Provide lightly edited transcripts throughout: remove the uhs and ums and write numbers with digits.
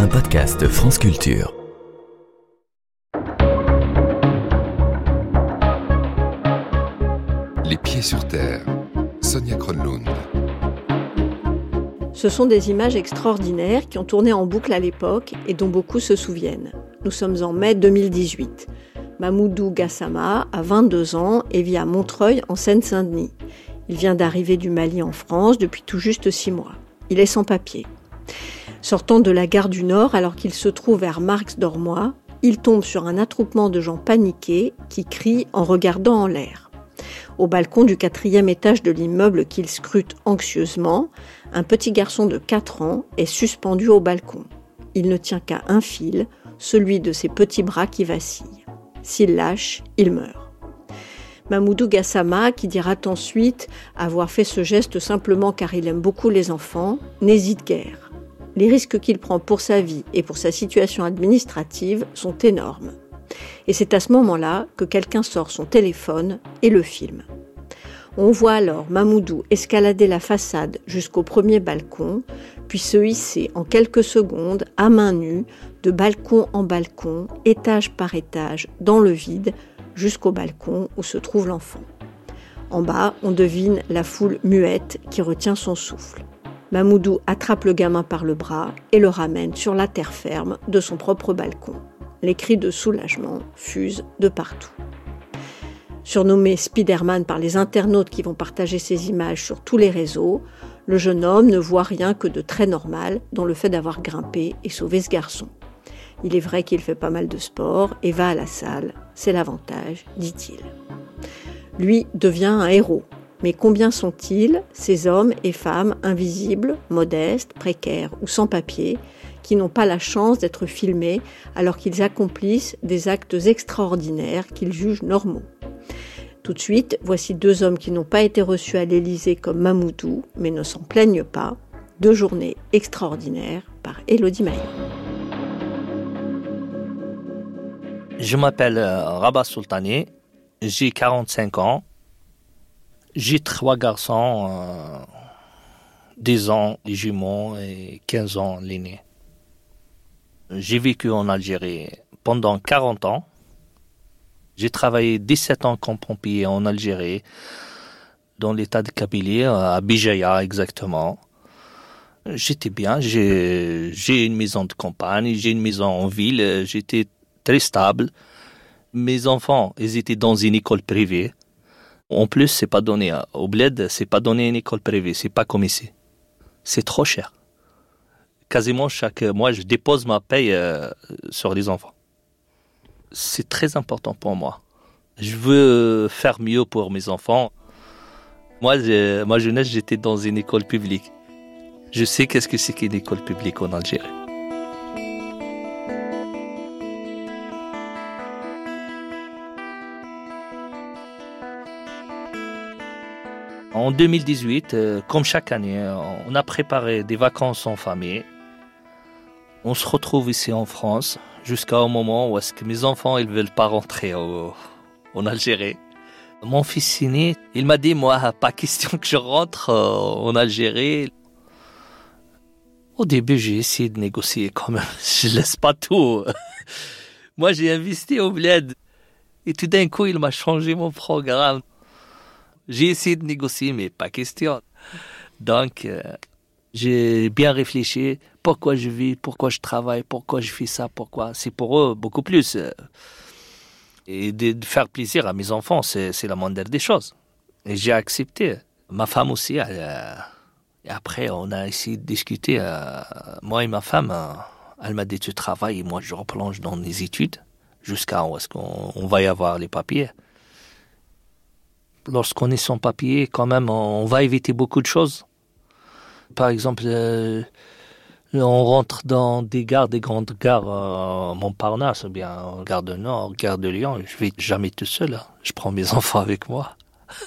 un podcast France Culture. Les pieds sur terre, Sonia Kronlund. Ce sont des images extraordinaires qui ont tourné en boucle à l'époque et dont beaucoup se souviennent. Nous sommes en mai 2018. Mamoudou Gassama a 22 ans et vit à Montreuil en Seine-Saint-Denis. Il vient d'arriver du Mali en France depuis tout juste 6 mois. Il est sans papier. Sortant de la gare du Nord alors qu'il se trouve vers Marx-Dormois, il tombe sur un attroupement de gens paniqués qui crient en regardant en l'air. Au balcon du 4e étage de l'immeuble qu'il scrute anxieusement, un petit garçon de 4 ans est suspendu au balcon. Il ne tient qu'à un fil, celui de ses petits bras qui vacillent. S'il lâche, il meurt. Mamoudou Gassama, qui dira ensuite avoir fait ce geste simplement car il aime beaucoup les enfants, n'hésite guère. Les risques qu'il prend pour sa vie et pour sa situation administrative sont énormes. Et c'est à ce moment-là que quelqu'un sort son téléphone et le filme. On voit alors Mamoudou escalader la façade jusqu'au premier balcon, puis se hisser en quelques secondes, à main nue, de balcon en balcon, étage par étage, dans le vide, jusqu'au balcon où se trouve l'enfant. En bas, on devine la foule muette qui retient son souffle. Mamoudou attrape le gamin par le bras et le ramène sur la terre ferme de son propre balcon. Les cris de soulagement fusent de partout. Surnommé Spider-Man par les internautes qui vont partager ces images sur tous les réseaux, le jeune homme ne voit rien que de très normal dans le fait d'avoir grimpé et sauvé ce garçon. Il est vrai qu'il fait pas mal de sport et va à la salle, c'est l'avantage, dit-il. Lui devient un héros. Mais combien sont-ils, ces hommes et femmes invisibles, modestes, précaires ou sans papier, qui n'ont pas la chance d'être filmés alors qu'ils accomplissent des actes extraordinaires qu'ils jugent normaux? Tout de suite, voici 2 hommes qui n'ont pas été reçus à l'Élysée comme Mamoudou, mais ne s'en plaignent pas. 2 journées extraordinaires par Élodie Maillot. Je m'appelle Rabat Sultani, j'ai 45 ans. J'ai 3 garçons, 10 ans les jumeaux et 15 ans l'aîné. J'ai vécu en Algérie pendant 40 ans. J'ai travaillé 17 ans comme pompier en Algérie, dans l'état de Kabylie, à Bijaya exactement. J'étais bien, j'ai une maison de campagne, j'ai une maison en ville, j'étais très stable. Mes enfants, ils étaient dans une école privée. En plus, c'est pas donné au bled, c'est pas donné une école privée, c'est pas comme ici. C'est trop cher. Quasiment chaque mois, je dépose ma paye sur les enfants. C'est très important pour moi. Je veux faire mieux pour mes enfants. Moi, ma jeunesse, j'étais dans une école publique. Je sais qu'est-ce que c'est qu'une école publique en Algérie. En 2018, comme chaque année, on a préparé des vacances en famille. On se retrouve ici en France jusqu'au moment où est-ce que mes enfants ils veulent pas rentrer en Algérie. Mon fils aîné, il m'a dit, moi, pas question que je rentre en Algérie. Au début, j'ai essayé de négocier quand même. Je laisse pas tout. Moi, j'ai investi au bled. Et tout d'un coup, il m'a changé mon programme. J'ai essayé de négocier, mais pas question. Donc, j'ai bien réfléchi. Pourquoi je vis, pourquoi je travaille, pourquoi je fais ça, pourquoi. C'est pour eux beaucoup plus. Et de faire plaisir à mes enfants, c'est la moindre des choses. Et j'ai accepté. Ma femme aussi. Et après, on a essayé de discuter. Moi et ma femme, elle m'a dit, tu travailles et moi, je replonge dans les études jusqu'à où est-ce qu'on va y avoir les papiers. Lorsqu'on est sans papier, quand même, on va éviter beaucoup de choses. Par exemple, on rentre dans des grandes gares, Montparnasse, ou bien gare de Nord, gare de Lyon. Je vais jamais tout seul. Je prends mes enfants avec moi.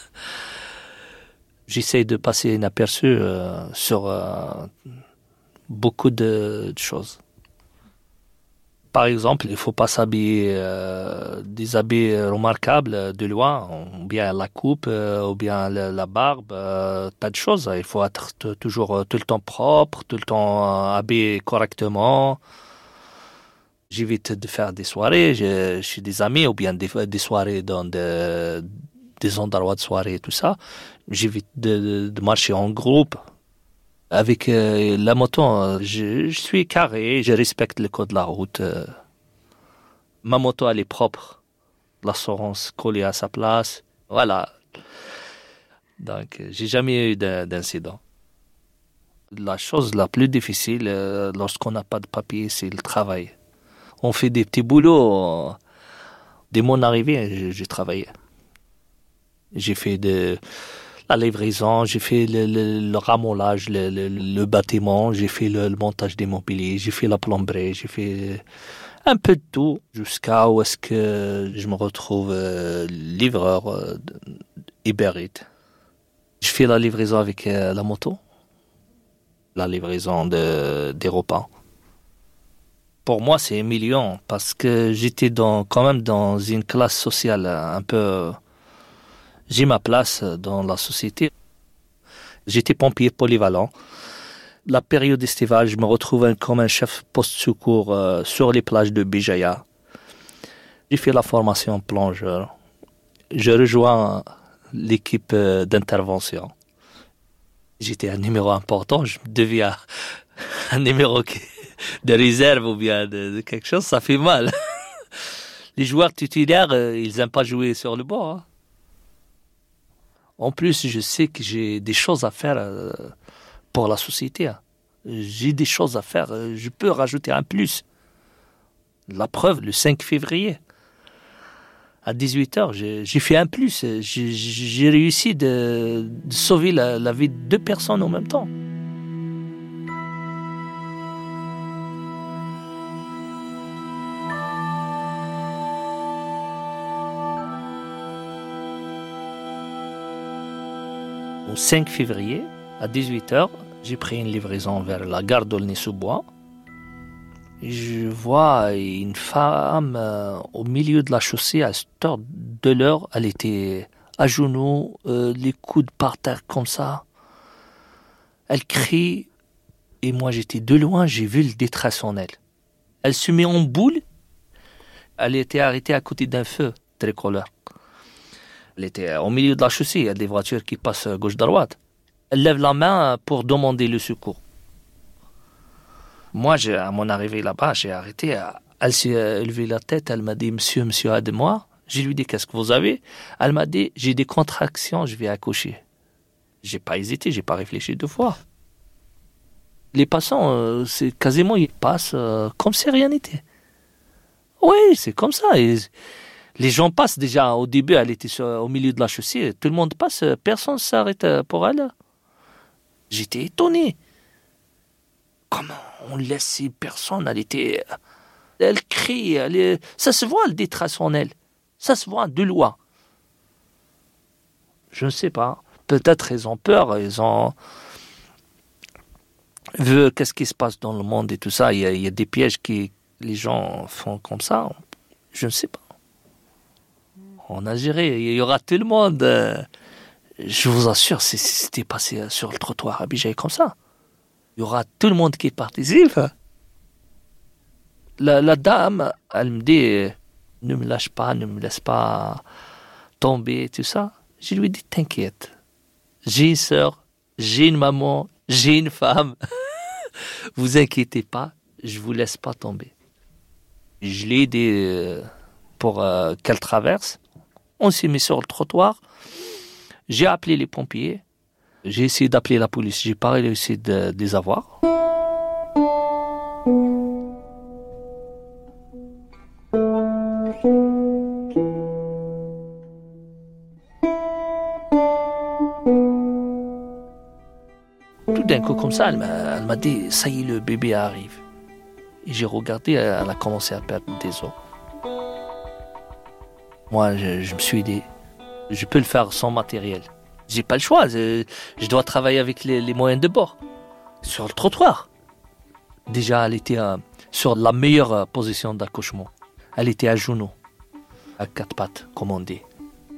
J'essaie de passer inaperçu sur beaucoup de choses. Par exemple, il ne faut pas s'habiller des habits remarquables de loin, ou bien la coupe, ou bien la barbe, tas de choses. Il faut être toujours tout le temps propre, tout le temps habillé correctement. J'évite de faire des soirées chez des amis ou bien des soirées dans des endroits de soirée et tout ça. J'évite de marcher en groupe. Avec la moto, je suis carré, je respecte le code de la route. Ma moto, elle est propre. L'assurance collée à sa place. Voilà. Donc, j'ai jamais eu d'incident. La chose la plus difficile lorsqu'on n'a pas de papier, c'est le travail. On fait des petits boulots. Dès mon arrivée, j'ai travaillé. J'ai fait la livraison, j'ai fait le ramollage, le bâtiment, j'ai fait le montage des mobiliers, j'ai fait la plomberie, j'ai fait un peu de tout jusqu'à où est-ce que je me retrouve livreur Uber Eats. Je fais la livraison avec la moto, la livraison des repas. Pour moi, c'est humiliant parce que j'étais quand même dans une classe sociale un peu... J'ai ma place dans la société. J'étais pompier polyvalent. La période estivale, je me retrouve comme un chef poste-secours sur les plages de Bijaya. J'ai fait la formation plongeur. Je rejoins l'équipe d'intervention. J'étais un numéro important, je deviens un numéro de réserve ou bien de quelque chose, ça fait mal. Les joueurs titulaires, ils n'aiment pas jouer sur le banc. Hein. En plus, je sais que j'ai des choses à faire pour la société. Hein. J'ai des choses à faire, je peux rajouter un plus. La preuve, le 5 février, à 18h, j'ai fait un plus. J'ai réussi de sauver la vie de 2 personnes en même temps. Au 5 février, à 18h, j'ai pris une livraison vers la gare d'Aulnay-sous-Bois. Je vois une femme au milieu de la chaussée à cette heure de l'heure. Elle était à genoux, les coudes par terre comme ça. Elle crie et moi j'étais de loin, j'ai vu le détresse en elle. Elle se met en boule. Elle était arrêtée à côté d'un feu tricolore. Elle était au milieu de la chaussée, il y a des voitures qui passent gauche-droite. Elle lève la main pour demander le secours. Moi, à mon arrivée là-bas, j'ai arrêté. Elle s'est levée la tête, elle m'a dit « Monsieur, aide-moi ». Je lui ai dit « Qu'est-ce que vous avez ?» Elle m'a dit « J'ai des contractions, je vais accoucher ». J'ai pas hésité, j'ai pas réfléchi 2 fois. Les passants, c'est quasiment, ils passent comme si rien n'était. Oui, c'est comme ça. Les gens passent déjà. Au début, elle était au milieu de la chaussée. Tout le monde passe, personne ne s'arrête pour elle. J'étais étonné. Comment on laisse ces personnes? Elle crie, ça se voit le détresse en elle. Ça se voit de loin. Je ne sais pas. Peut-être ils ont peur, ils ont vu qu'est-ce qui se passe dans le monde et tout ça. Il y a des pièges que les gens font comme ça. Je ne sais pas. On a géré. Il y aura tout le monde. Je vous assure, si c'était passé sur le trottoir à Bijaya comme ça, il y aura tout le monde qui participe. La dame, elle me dit, ne me lâche pas, ne me laisse pas tomber, tout ça. Je lui dis, t'inquiète. J'ai une sœur, j'ai une maman, j'ai une femme. Vous inquiétez pas, je vous laisse pas tomber. Je l'ai aidé pour qu'elle traverse. On s'est mis sur le trottoir. J'ai appelé les pompiers. J'ai essayé d'appeler la police. J'ai pas réussi de les avoir. Tout d'un coup, comme ça, elle m'a dit, ça y est, le bébé arrive. Et j'ai regardé, elle a commencé à perdre des os. Moi, je me suis dit, je peux le faire sans matériel. J'ai pas le choix, je dois travailler avec les moyens de bord. Sur le trottoir. Déjà, elle était sur la meilleure position d'accouchement. Elle était à genoux, à 4 pattes, comme on dit.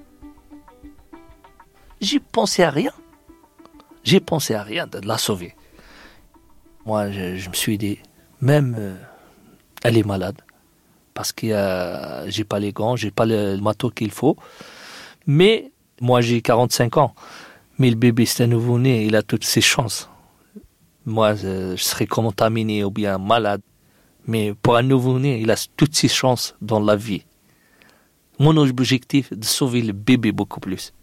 J'ai pensé à rien. J'ai pensé à rien de la sauver. Moi, je me suis dit, même elle est malade, parce que j'ai pas les gants, j'ai pas le matos qu'il faut. Mais moi, j'ai 45 ans. Mais le bébé, c'est un nouveau-né, il a toutes ses chances. Moi, je serais contaminé ou bien malade. Mais pour un nouveau-né, il a toutes ses chances dans la vie. Mon objectif est de sauver le bébé beaucoup plus.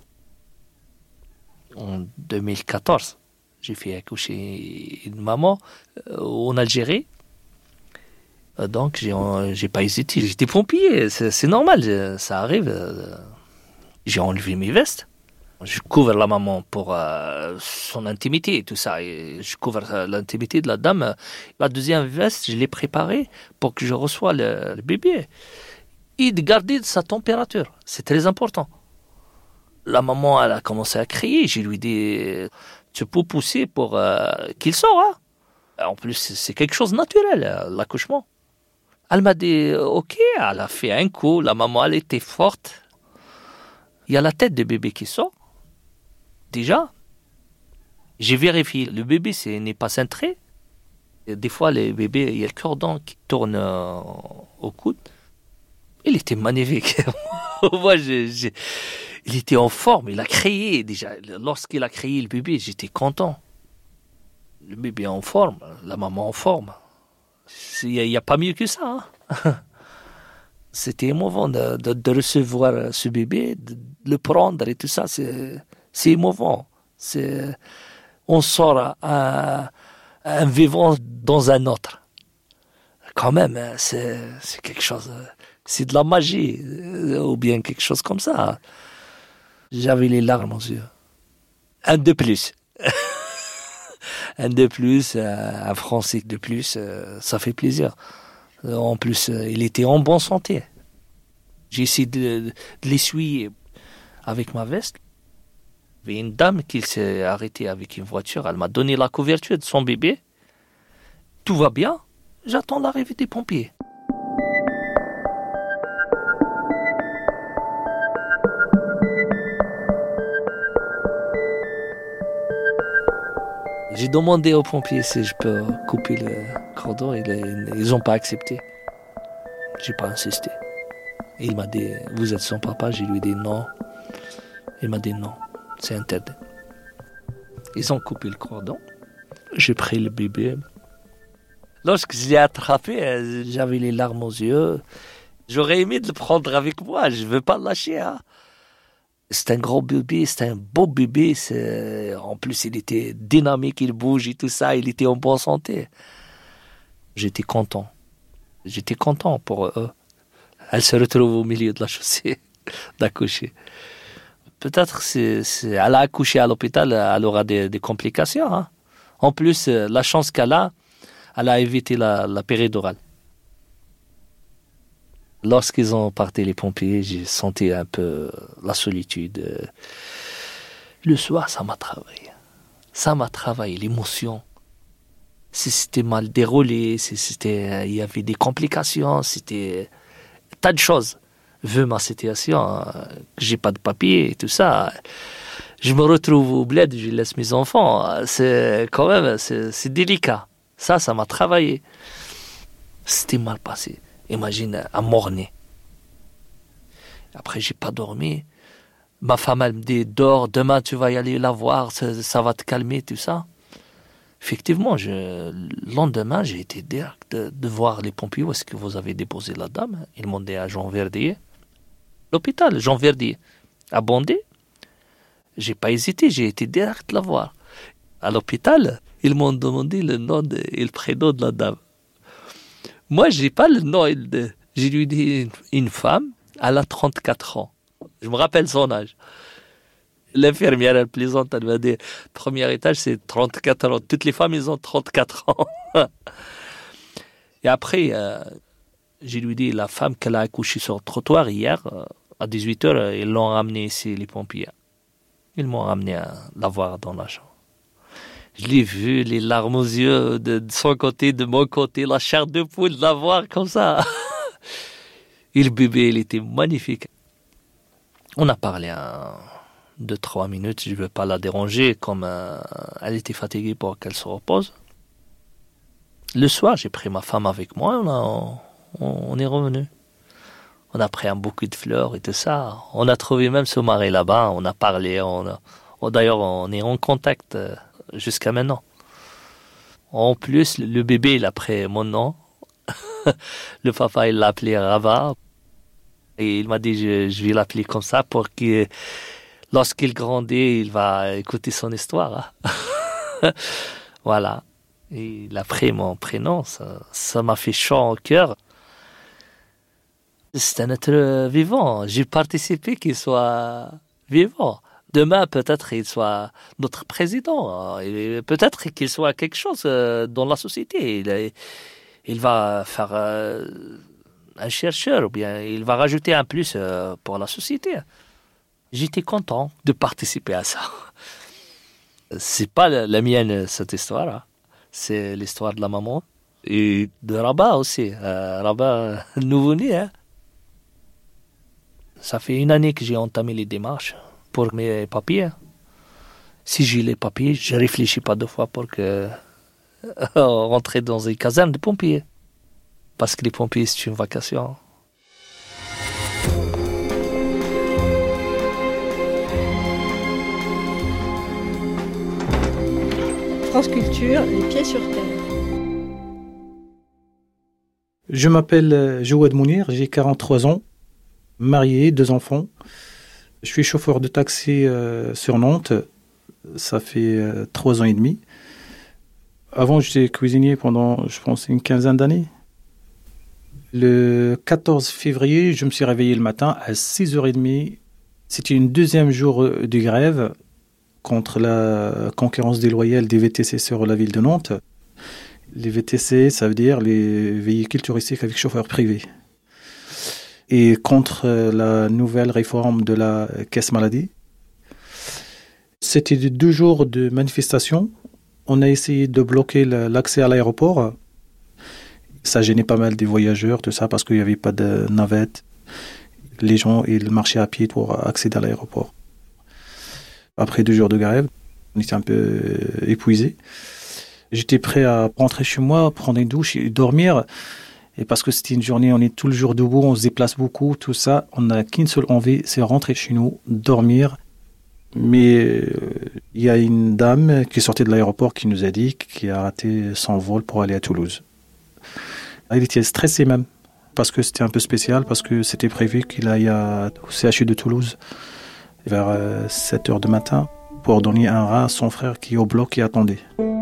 En 2014, j'ai fait accoucher une maman en Algérie. Donc, j'ai pas hésité. J'étais pompier, c'est normal, ça arrive. J'ai enlevé mes vestes. Je couvre la maman pour son intimité et tout ça. Et je couvre l'intimité de la dame. La deuxième veste, je l'ai préparée pour que je reçoive le bébé. Et de garder sa température. C'est très important. La maman, elle a commencé à crier. Je lui dit, tu peux pousser pour qu'il sorte. Hein. En plus, c'est quelque chose de naturel, l'accouchement. Elle m'a dit, ok, elle a fait un coup. La maman, elle était forte. Il y a la tête du bébé qui sort. Déjà, j'ai vérifié. Le bébé n'est pas cintré. Et des fois, les bébés, il y a le cordon qui tourne au coude. Il était magnifique. Moi, il était en forme. Il a crié déjà. Lorsqu'il a crié le bébé, j'étais content. Le bébé en forme, la maman en forme. Il n'y a pas mieux que ça. Hein. C'était émouvant de recevoir ce bébé, de le prendre et tout ça. C'est émouvant. On sort un vivant dans un autre. Quand même, c'est quelque chose. C'est de la magie, ou bien quelque chose comme ça. J'avais les larmes aux yeux. Un de plus. Un de plus, un Français de plus, ça fait plaisir. En plus, il était en bonne santé. J'ai essayé de l'essuyer avec ma veste. Il y avait une dame qui s'est arrêtée avec une voiture. Elle m'a donné la couverture de son bébé. Tout va bien. J'attends l'arrivée des pompiers. J'ai demandé aux pompiers si je peux couper le cordon. Ils n'ont pas accepté. J'ai pas insisté. Et il m'a dit, vous êtes son papa? Je lui ai dit non. Il m'a dit non, c'est interdit. Ils ont coupé le cordon. J'ai pris le bébé. Lorsque je l'ai attrapé, j'avais les larmes aux yeux. J'aurais aimé de le prendre avec moi. Je ne veux pas le lâcher. Hein. C'est un gros bébé, c'est un beau bébé. En plus, il était dynamique, il bouge et tout ça. Il était en bonne santé. J'étais content. J'étais content pour eux. Elle se retrouve au milieu de la chaussée d'accoucher. Peut-être elle a accouché à l'hôpital, elle aura des complications. Hein. En plus, la chance qu'elle a, elle a évité la péridurale. Lorsqu'ils ont parti les pompiers, j'ai senti un peu la solitude. Le soir, ça m'a travaillé. Ça m'a travaillé, l'émotion. Si c'était mal déroulé, il y avait des complications, c'était tas de choses. Vu ma situation, que j'ai pas de papier et tout ça, je me retrouve au bled, je laisse mes enfants. C'est quand même, c'est délicat. Ça m'a travaillé. C'était mal passé. Imagine, à morner. Après, j'ai pas dormi. Ma femme, elle me dit, dors, demain tu vas y aller la voir, ça va te calmer, tout ça. Effectivement, le lendemain, j'ai été direct de voir les pompiers où est-ce que vous avez déposé la dame. Ils m'ont dit à Jean Verdier. L'hôpital, Jean Verdier, à Bondé. J'ai pas hésité, j'ai été direct la voir. À l'hôpital, ils m'ont demandé le nom et le prénom de la dame. Moi, j'ai pas le nom. Je lui dis une femme, elle a 34 ans. Je me rappelle son âge. L'infirmière, elle plaisante, elle m'a dit, premier étage, c'est 34 ans. Toutes les femmes, elles ont 34 ans. Et après, je lui dis, la femme qu'elle a accouchée sur le trottoir hier, à 18h, ils l'ont ramenée ici, les pompiers. Ils m'ont ramené à la voir dans la chambre. Je l'ai vu, les larmes aux yeux, de son côté, de mon côté, la chair de poule, de la voir comme ça. Et le bébé, il était magnifique. On a parlé 2-3 minutes, je ne veux pas la déranger, comme elle était fatiguée pour qu'elle se repose. Le soir, j'ai pris ma femme avec moi, on est revenu. On a pris un bouquet de fleurs et tout ça. On a trouvé même ce mari là-bas, on a parlé, d'ailleurs on est en contact jusqu'à maintenant. En plus, le bébé, il a pris mon nom. Le papa, il l'a appelé Rava. Et il m'a dit, je vais l'appeler comme ça pour que, lorsqu'il grandit, il va écouter son histoire. Voilà. Et il a pris mon prénom. Ça m'a fait chaud au cœur. C'est un être vivant. J'ai participé qu'il soit vivant. Demain, peut-être qu'il soit notre président. Et peut-être qu'il soit quelque chose dans la société. Il va faire un chercheur, ou bien il va rajouter un plus pour la société. J'étais content de participer à ça. C'est pas la mienne, cette histoire. Hein. C'est l'histoire de la maman. Et de Rabat aussi. Rabat, nouveau-né. Hein. Ça fait 1 année que j'ai entamé les démarches pour mes papiers. Si j'ai les papiers, je ne réfléchis pas 2 fois pour rentrer dans une caserne de pompiers. Parce que les pompiers, c'est une vacation. France Culture, les pieds sur terre. Je m'appelle Jouad Mounir, j'ai 43 ans, marié, 2 enfants. Je suis chauffeur de taxi sur Nantes, ça fait 3 ans et demi. Avant, j'étais cuisinier pendant, je pense, une quinzaine d'années. Le 14 février, je me suis réveillé le matin à 6h30. C'était une 2e jour de grève contre la concurrence déloyale des VTC sur la ville de Nantes. Les VTC, ça veut dire les véhicules touristiques avec chauffeur privé. Et contre la nouvelle réforme de la caisse maladie. C'était 2 jours de manifestation. On a essayé de bloquer l'accès à l'aéroport. Ça gênait pas mal des voyageurs, tout ça, parce qu'il n'y avait pas de navette. Les gens, ils marchaient à pied pour accéder à l'aéroport. Après 2 jours de grève, on était un peu épuisés. J'étais prêt à rentrer chez moi, prendre une douche et dormir. Et parce que c'était une journée, on est tout le jour debout, on se déplace beaucoup, tout ça. On n'a qu'une seule envie, c'est rentrer chez nous, dormir. Mais il y a une dame qui sortait de l'aéroport qui nous a dit qu'elle a raté son vol pour aller à Toulouse. Elle était stressée même, parce que c'était un peu spécial, parce que c'était prévu qu'il aille au CHU de Toulouse vers 7h du matin pour donner un rein à son frère qui est au bloc et attendait.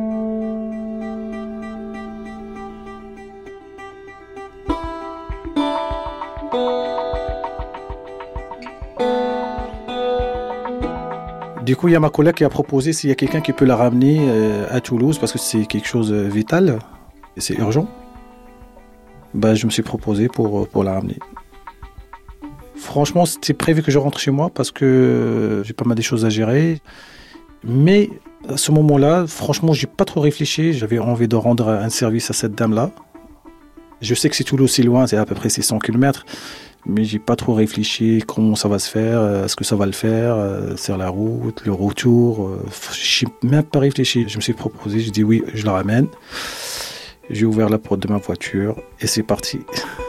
Du coup, il y a ma collègue qui a proposé s'il y a quelqu'un qui peut la ramener à Toulouse, parce que c'est quelque chose de vital, et c'est urgent. Je me suis proposé pour la ramener. Franchement, c'était prévu que je rentre chez moi, parce que j'ai pas mal de choses à gérer. Mais à ce moment-là, franchement, j'ai pas trop réfléchi. J'avais envie de rendre un service à cette dame-là. Je sais que c'est Toulouse, c'est loin, c'est à peu près 600 km. Mais j'ai pas trop réfléchi comment ça va se faire, est-ce que ça va le faire, sur la route, le retour. J'ai même pas réfléchi. Je me suis proposé, j'ai dit oui, je la ramène. J'ai ouvert la porte de ma voiture et c'est parti.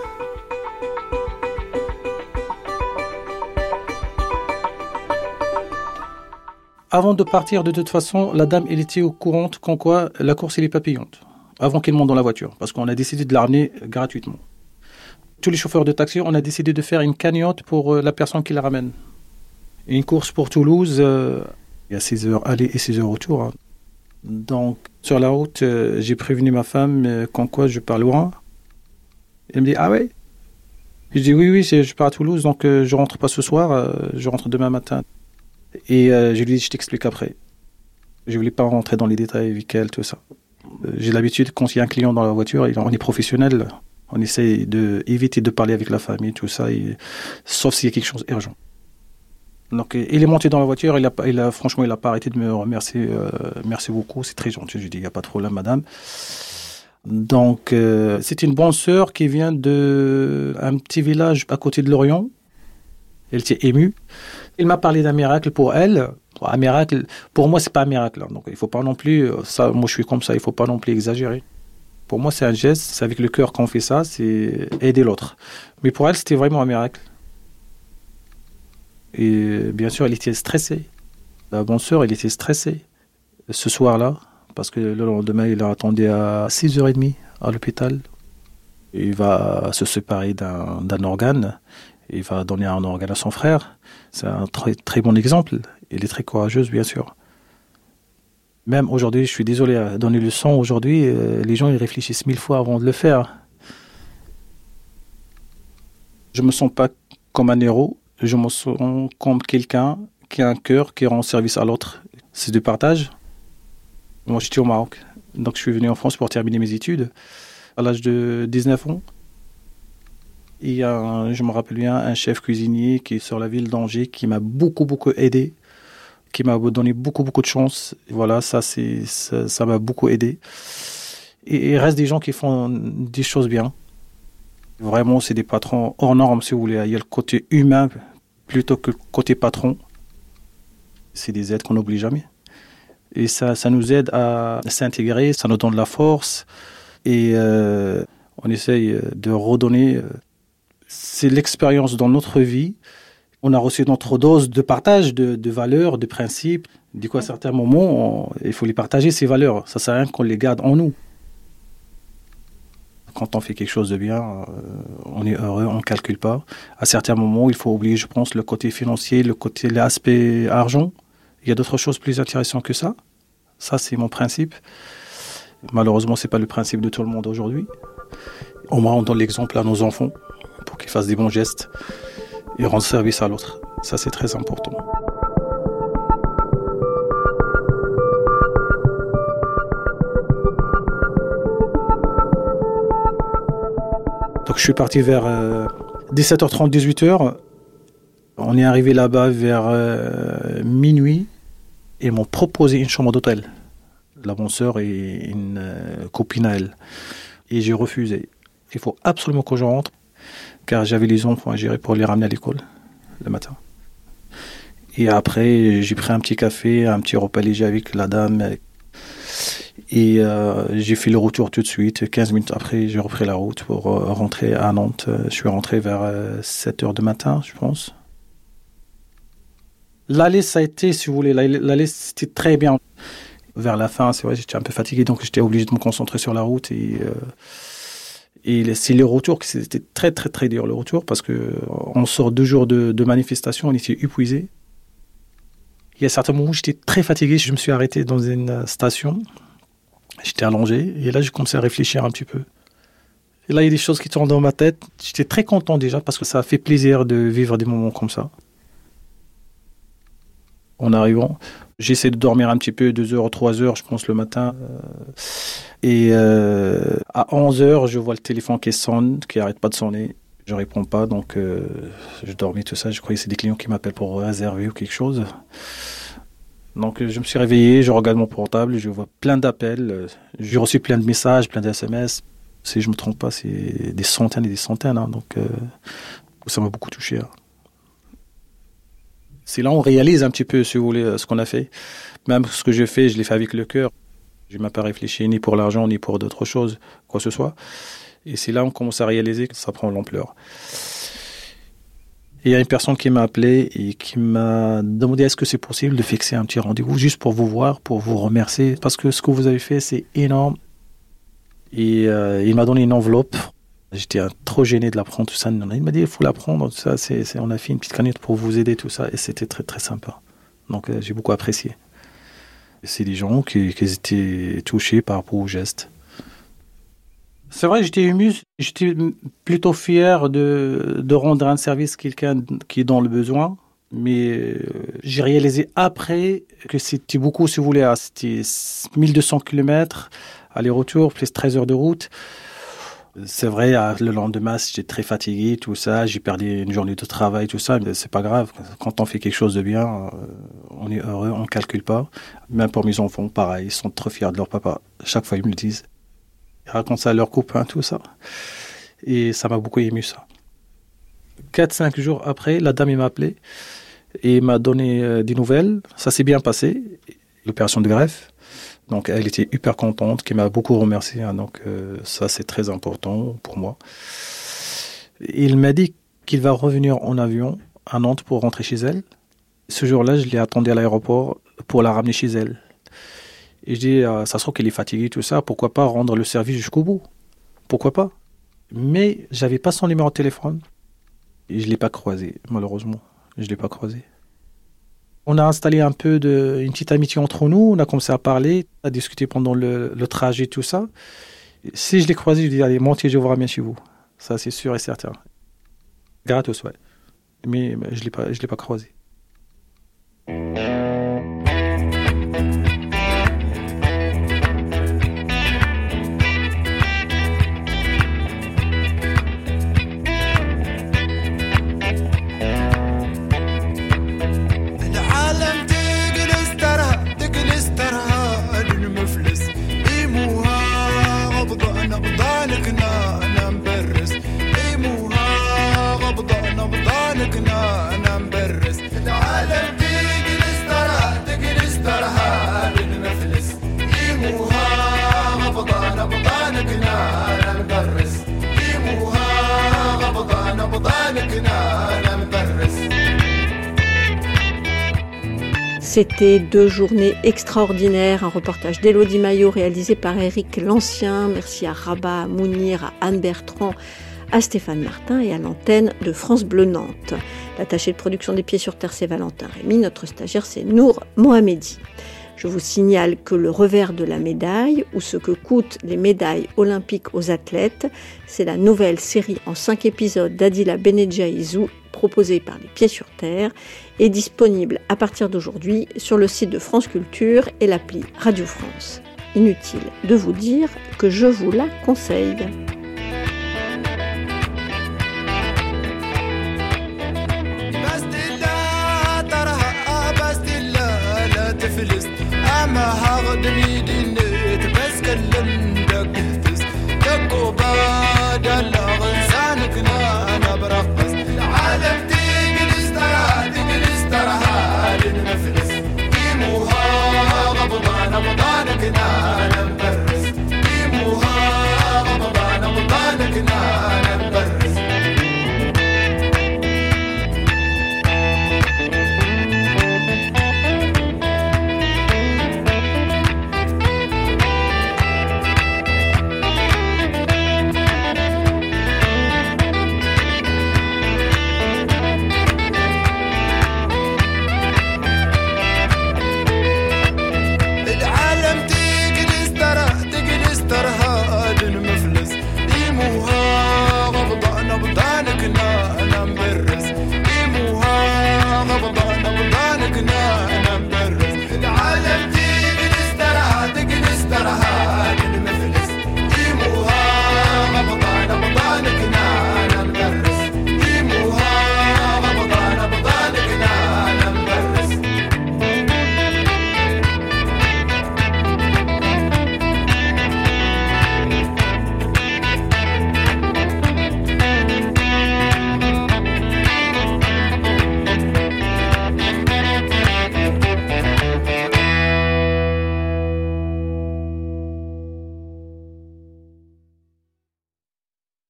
Avant de partir, de toute façon, la dame, elle était au courant qu'en quoi la course, elle est papillante. Avant qu'elle monte dans la voiture, parce qu'on a décidé de la ramener gratuitement. Tous les chauffeurs de taxi, on a décidé de faire une cagnotte pour la personne qui la ramène. Une course pour Toulouse, il y a 6 heures aller et 6 heures retour. Hein. Donc, sur la route, j'ai prévenu ma femme qu'en quoi je pars loin. Elle me dit, ah ouais? Je dis, oui, je pars à Toulouse, donc je rentre pas ce soir, je rentre demain matin. Et je lui dis, je t'explique après. Je voulais pas rentrer dans les détails avec elle, tout ça. J'ai l'habitude, quand il y a un client dans la voiture, on est professionnel. On essaie d'éviter de parler avec la famille, tout ça, sauf s'il y a quelque chose d'urgent. Donc, il est monté dans la voiture, franchement, il n'a pas arrêté de me remercier. Merci beaucoup, c'est très gentil. Je lui ai dit, il n'y a pas de problème, madame. Donc, c'est une bonne sœur qui vient d'un petit village à côté de Lorient. Elle était émue. Il m'a parlé d'un miracle pour elle. Un miracle, pour moi, c'est pas un miracle. Hein. Donc, il faut pas non plus, ça, moi, je suis comme ça, il faut pas non plus exagérer. Pour moi, c'est un geste, c'est avec le cœur qu'on fait ça, c'est aider l'autre. Mais pour elle, c'était vraiment un miracle. Et bien sûr, elle était stressée. La bonne sœur, elle était stressée ce soir-là, parce que le lendemain, il a attendu à 6h30 à l'hôpital. Il va se séparer d'un organe. Il va donner un organe à son frère. C'est un très, très bon exemple. Elle est très courageuse, bien sûr. Même aujourd'hui, je suis désolé à donner le son. Aujourd'hui, les gens ils réfléchissent 1000 fois avant de le faire. Je ne me sens pas comme un héros. Je me sens comme quelqu'un qui a un cœur, qui rend service à l'autre. C'est du partage. Moi, j'étais au Maroc. Donc, je suis venu en France pour terminer mes études à l'âge de 19 ans. Il y a, je me rappelle bien, un chef cuisinier qui est sur la ville d'Angers qui m'a beaucoup aidé, qui m'a donné beaucoup de chance. Voilà, ça m'a beaucoup aidé. Et il reste des gens qui font des choses bien. Vraiment, c'est des patrons hors normes, si vous voulez. Il y a le côté humain plutôt que le côté patron. C'est des aides qu'on n'oublie jamais. Et ça nous aide à s'intégrer, ça nous donne de la force. Et on essaye de redonner. C'est l'expérience dans notre vie. On a reçu notre dose de partage, de valeurs, de principes. Du coup, à certains moments, il faut les partager, ces valeurs. Ça ne sert à rien qu'on les garde en nous. Quand on fait quelque chose de bien, on est heureux, on ne calcule pas. À certains moments, il faut oublier, je pense, le côté financier, l'aspect argent. Il y a d'autres choses plus intéressantes que ça. Ça, c'est mon principe. Malheureusement, ce n'est pas le principe de tout le monde aujourd'hui. Au moins, on donne l'exemple à nos enfants pour qu'ils fassent des bons gestes et rendent service à l'autre. Ça, c'est très important. Donc, je suis parti vers 17h30, 18h. On est arrivé là-bas vers minuit et ils m'ont proposé une chambre d'hôtel. La bonne sœur et une copine à elle. Et j'ai refusé. Il faut absolument que je rentre, car j'avais les enfants à gérer pour les ramener à l'école le matin. Et après, j'ai pris un petit café, un petit repas léger avec la dame. Et j'ai fait le retour tout de suite. 15 minutes après, j'ai repris la route pour rentrer à Nantes. Je suis rentré vers 7h du matin, je pense. L'aller, ça a été, si vous voulez, l'aller, c'était très bien. Vers la fin, c'est vrai, j'étais un peu fatigué, donc j'étais obligé de me concentrer sur la route. Et c'est le retour, c'était très, très, très dur, le retour, parce qu'on sort 2 jours de manifestation, on était épuisés. Il y a certains moments où j'étais très fatigué, je me suis arrêté dans une station, j'étais allongé, et là, j'ai commencé à réfléchir un petit peu. Et là, il y a des choses qui tournent dans ma tête. J'étais très content déjà, parce que ça a fait plaisir de vivre des moments comme ça. En arrivant, j'essaie de dormir un petit peu, 2h, 3h, je pense, le matin. Et à 11h, je vois le téléphone qui sonne, qui n'arrête pas de sonner. Je ne réponds pas, donc je dormais, tout ça. Je croyais que c'est des clients qui m'appellent pour réserver ou quelque chose. Donc je me suis réveillé, je regarde mon portable, je vois plein d'appels. J'ai reçu plein de messages, plein de SMS. Si je ne me trompe pas, c'est des centaines et des centaines. Hein, donc ça m'a beaucoup touché. Hein. C'est là où on réalise un petit peu, si vous voulez, ce qu'on a fait. Même ce que j'ai fait, je l'ai fait avec le cœur. Je ne m'ai pas réfléchi ni pour l'argent, ni pour d'autres choses, quoi que ce soit. Et c'est là où on commence à réaliser que ça prend l'ampleur. Et il y a une personne qui m'a appelé et qui m'a demandé est-ce que c'est possible de fixer un petit rendez-vous juste pour vous voir, pour vous remercier. Parce que ce que vous avez fait, c'est énorme. Et il m'a donné une enveloppe. J'étais trop gêné de la prendre, tout ça. Il m'a dit, il faut la prendre, tout ça. On a fait une petite cagnotte pour vous aider, tout ça. Et c'était très, très sympa. Donc, j'ai beaucoup apprécié. C'est des gens qui étaient touchés par rapport au geste. C'est vrai, j'étais ému. J'étais plutôt fier de rendre un service à quelqu'un qui est dans le besoin. Mais j'ai réalisé après que c'était beaucoup, si vous voulez. C'était 1200 km, aller-retour, plus 13 heures de route. C'est vrai, le lendemain, j'étais très fatigué, tout ça. J'ai perdu une journée de travail, tout ça. Mais c'est pas grave. Quand on fait quelque chose de bien, on est heureux, on ne calcule pas. Même pour mes enfants, pareil. Ils sont trop fiers de leur papa. Chaque fois, ils me le disent. Ils racontent ça à leurs copains, tout ça. Et ça m'a beaucoup ému, ça. 4-5 jours après, la dame m'a appelé et m'a donné des nouvelles. Ça s'est bien passé, l'opération de greffe. Donc elle était hyper contente, qui m'a beaucoup remercié. Donc ça c'est très important pour moi. Il m'a dit qu'il va revenir en avion à Nantes pour rentrer chez elle. Ce jour-là, je l'ai attendu à l'aéroport pour la ramener chez elle. Et je dis, ça se trouve qu'elle est fatiguée, tout ça, pourquoi pas rendre le service jusqu'au bout? Pourquoi pas? Mais j'avais pas son numéro de téléphone. Et je l'ai pas croisé, malheureusement. Je l'ai pas croisé. On a installé un peu une petite amitié entre nous. On a commencé à parler, à discuter pendant le trajet, tout ça. Si je l'ai croisé, je lui ai dit, allez, montez, je vous ramène chez vous. Ça, c'est sûr et certain. Gratos, ouais. Mais je l'ai pas croisé. C'était 2 journées extraordinaires, un reportage d'Élodie Maillot réalisé par Éric Lancien. Merci à Rabat, à Mounir, à Anne Bertrand, à Stéphane Martin et à l'antenne de France Bleu Nantes. L'attaché de production des Pieds sur Terre, c'est Valentin Rémy. Notre stagiaire, c'est Nour Mohamedi. Je vous signale que le revers de la médaille, ou ce que coûtent les médailles olympiques aux athlètes, c'est la nouvelle série en 5 épisodes d'Adila Benedjaïzou, proposée par les Pieds sur Terre, est disponible à partir d'aujourd'hui sur le site de France Culture et l'appli Radio France. Inutile de vous dire que je vous la conseille. ما هاغدني